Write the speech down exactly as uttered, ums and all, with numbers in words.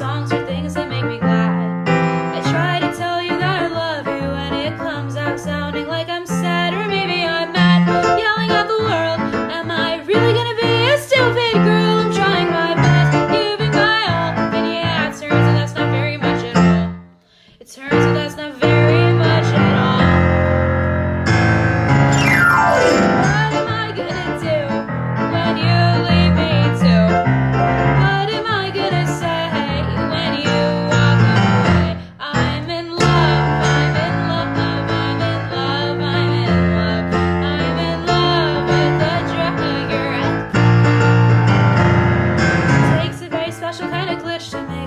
songs for things that make me glad. I try to tell you that I love you, and it comes out sounding like I'm sad, or maybe I'm mad, yelling at the world. Am I really gonna be a stupid girl? I'm trying my best, giving my all, and yeah, it turns out that's not very much at all. It turns out that's not very much at all. What am I gonna do when you leave me too? What am I gonna say when you walk away? I'm in love, I'm in love, I'm in love, I'm in love, I'm in love with the dragger. It takes a very special kind of glitch to make